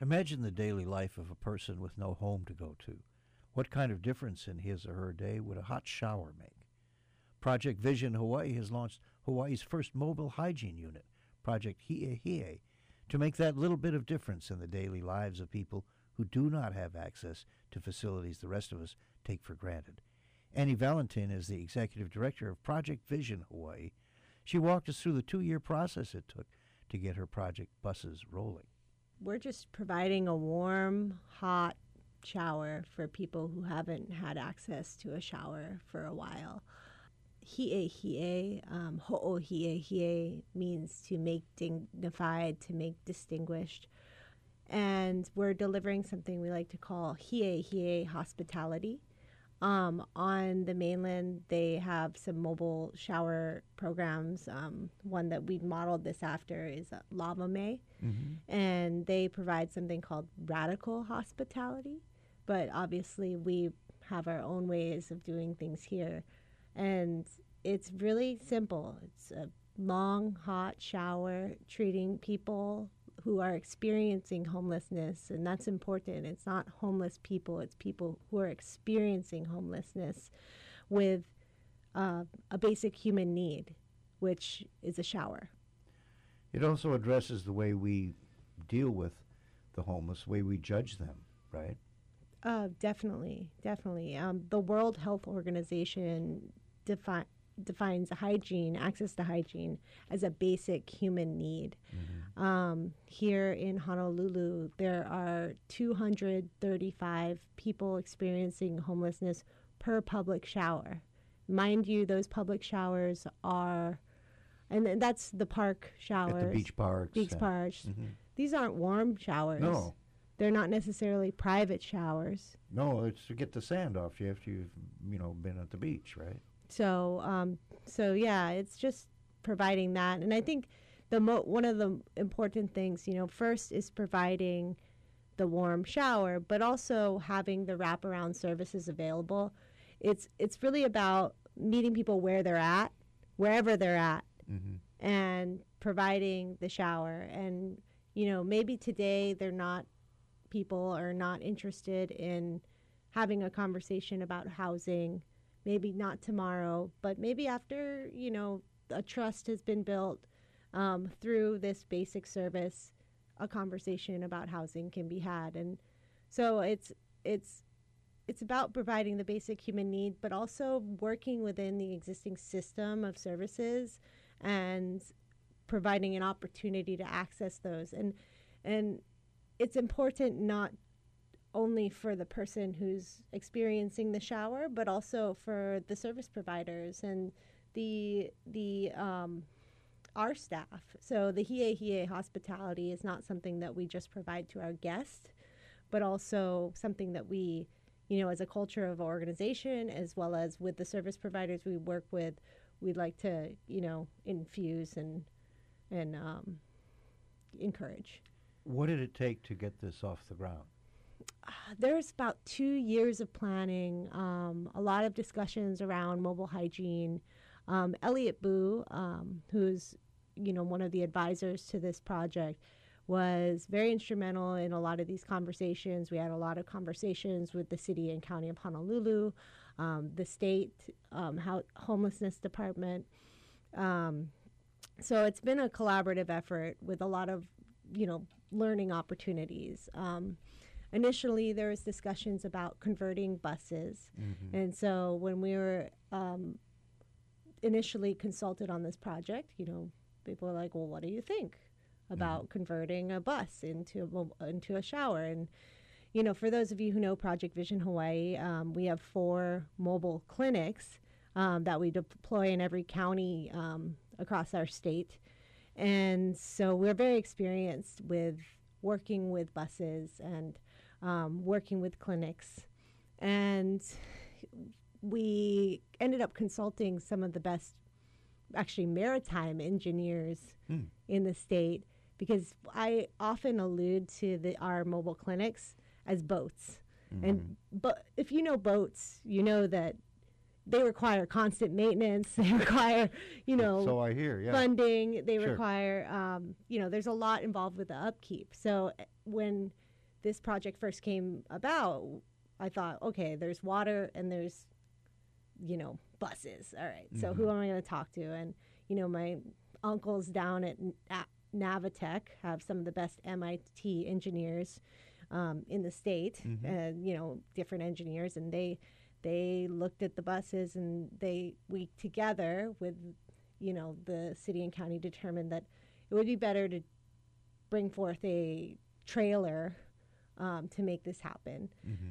Imagine the daily life of a person with no home to go to. What kind of difference in his or her day would a hot shower make? Project Vision Hawaii has launched Hawaii's first mobile hygiene unit, Project Hi'ehie, to make that little bit of difference in the daily lives of people who do not have access to facilities the rest of us take for granted. Annie Valentin is the executive director of Project Vision Hawaii. She walked us through the 2-year process it took to get her project buses rolling. We're just providing a warm, hot shower for people who haven't had access to a shower for a while. Hi'ehie, ho'ohi'ehie means to make dignified, to make distinguished. And we're delivering something we like to call hi'ehie hospitality. On the mainland, they have some mobile shower programs. One that we modeled this after is Lavame, and they provide something called radical hospitality. But obviously, we have our own ways of doing things here. And it's really simple. It's a long, hot shower, treating people who are experiencing homelessness, and that's important. It's not homeless people, it's people who are experiencing homelessness with a basic human need, which is a shower. It also addresses the way we deal with the homeless, the way we judge them, right? Definitely. The World Health Organization defines hygiene, access to hygiene, as a basic human need. Here in Honolulu, there are 235 people experiencing homelessness per public shower. Mind you, those public showers are, and that's the park showers. At the beach parks. Beach parks. These aren't warm showers. No. They're not necessarily private showers. No, it's to get the sand off you after you've, been at the beach, right? So yeah, it's just providing that. And I think one of the important things, first is providing the warm shower, but also having the wraparound services available. It's really about meeting people where they're at, wherever they're at, and providing the shower. And, maybe today people are not interested in having a conversation about housing. Maybe not tomorrow, but maybe after, a trust has been built through this basic service, a conversation about housing can be had. And so it's about providing the basic human need, but also working within the existing system of services and providing an opportunity to access those. And it's important not only for the person who's experiencing the shower, but also for the service providers and our staff. So the Hi'ehie hospitality is not something that we just provide to our guests, but also something that we, as a culture of organization, as well as with the service providers we work with, we'd like to, infuse and encourage. What did it take to get this off the ground? There's about 2 years of planning, a lot of discussions around mobile hygiene. Elliot Boo, who's one of the advisors to this project, was very instrumental in a lot of these conversations. We had a lot of conversations with the city and county of Honolulu, the state homelessness department. So it's been a collaborative effort with a lot of learning opportunities. Initially, there was discussions about converting buses. And so when we were initially consulted on this project, people were like, well, what do you think about converting a bus into a shower? And, for those of you who know Project Vision Hawaii, we have 4 mobile clinics that we deploy in every county across our state. And so we're very experienced with working with buses and working with clinics. And we ended up consulting some of the best, actually, maritime engineers in the state, because I often allude to our mobile clinics as boats. But if you know boats, you know that they require constant maintenance. They require, so I hear, funding. They require, there's a lot involved with the upkeep. So when this project first came about, I thought, okay, there's water and there's, buses. All right. So who am I going to talk to? And, my uncles down at Navitech have some of the best MIT engineers in the state, and, different engineers. And they looked at the buses, and we together with, the city and county determined that it would be better to bring forth a trailer to make this happen.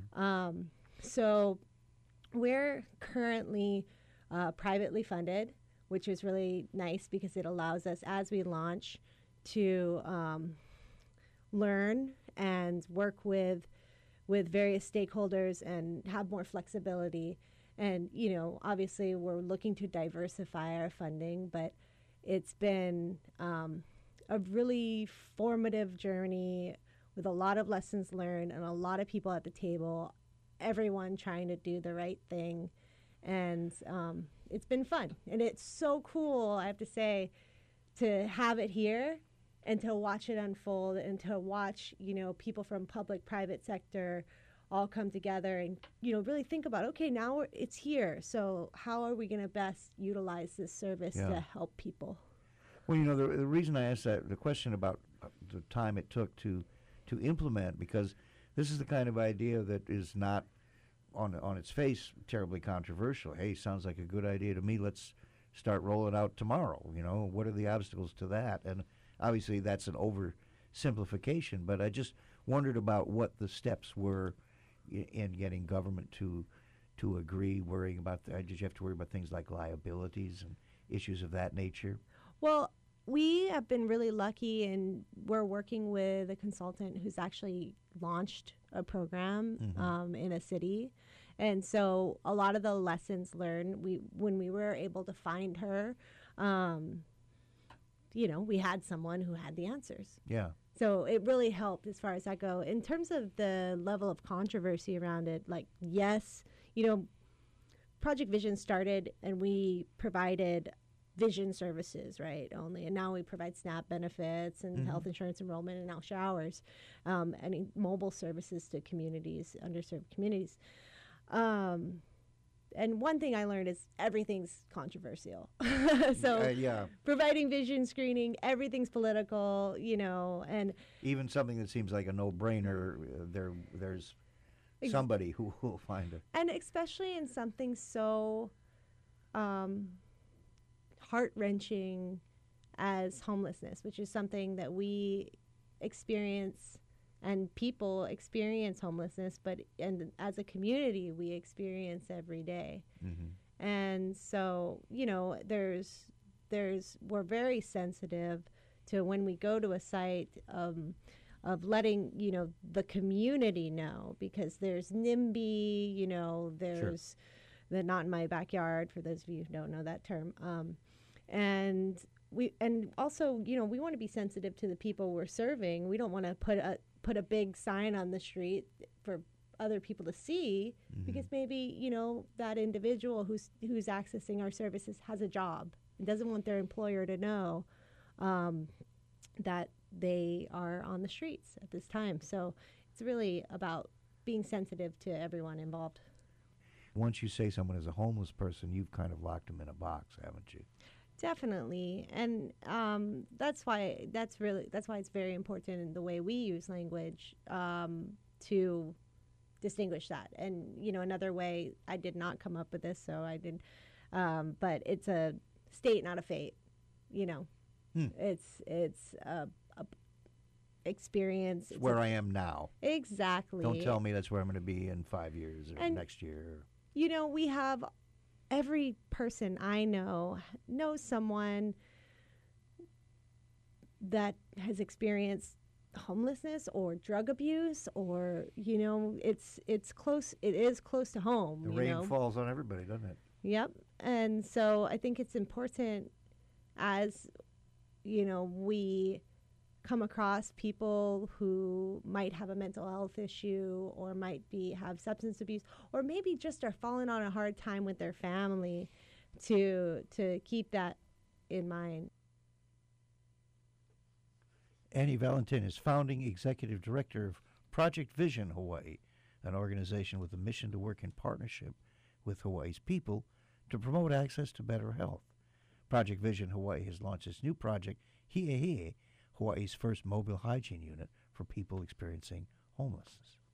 So we're currently privately funded, which is really nice because it allows us, as we launch, to learn and work with various stakeholders and have more flexibility. And, obviously we're looking to diversify our funding, but it's been a really formative journey with a lot of lessons learned and a lot of people at the table, everyone trying to do the right thing. And it's been fun. And it's so cool, I have to say, to have it here and to watch it unfold and to watch, people from public, private sector all come together and, really think about, okay, now it's here. So how are we going to best utilize this service to help people? Well, the reason I asked the question about the time it took to implement, because this is the kind of idea that is not on its face terribly controversial. Hey, sounds like a good idea to me. Let's start rolling out tomorrow. What are the obstacles to that? And obviously that's an oversimplification, but I just wondered about what the steps were in getting government to agree, worrying about did you have to worry about things like liabilities and issues of that nature? Well, we have been really lucky, and we're working with a consultant who's actually launched a program in a city. And so a lot of the lessons learned, when we were able to find her, we had someone who had the answers. Yeah. So it really helped as far as that go. In terms of the level of controversy around it, yes, Project Vision started and we provided vision services, right, only. And now we provide SNAP benefits and health insurance enrollment and now showers, and mobile services to communities, underserved communities. And one thing I learned is everything's controversial. So providing vision screening, everything's political, and even something that seems like a no-brainer, there's somebody who will find it. And especially in something so heart-wrenching as homelessness, which is something that we experience and people experience homelessness, and as a community we experience every day. And so we're very sensitive to when we go to a site of letting the community know, because there's NIMBY, there's the Not in My Backyard, for those of you who don't know that term, and also we want to be sensitive to the people we're serving. We don't want to put a big sign on the street for other people to see, because maybe that individual who's accessing our services has a job and doesn't want their employer to know that they are on the streets at this time. So it's really about being sensitive to everyone involved. Once you say someone is a homeless person, you've kind of locked them in a box, haven't you? Definitely, and that's why it's very important in the way we use language to distinguish that. And another way, I did not come up with this, so I did, but it's a state, not a fate. It's a experience. It's where I am now. Exactly. Don't tell me that's where I'm going to be in 5 years or next year. We have. Every person I know knows someone that has experienced homelessness or drug abuse, or it's close. It is close to home. The rain falls on everybody, doesn't it? Yep. And so I think it's important, as we come across people who might have a mental health issue or might have substance abuse, or maybe just are falling on a hard time with their family, to keep that in mind. Annie Valentin is founding executive director of Project Vision Hawaii, an organization with a mission to work in partnership with Hawaii's people to promote access to better health. Project Vision Hawaii has launched its new project, Hi'ehie, Hawaii's first mobile hygiene unit for people experiencing homelessness.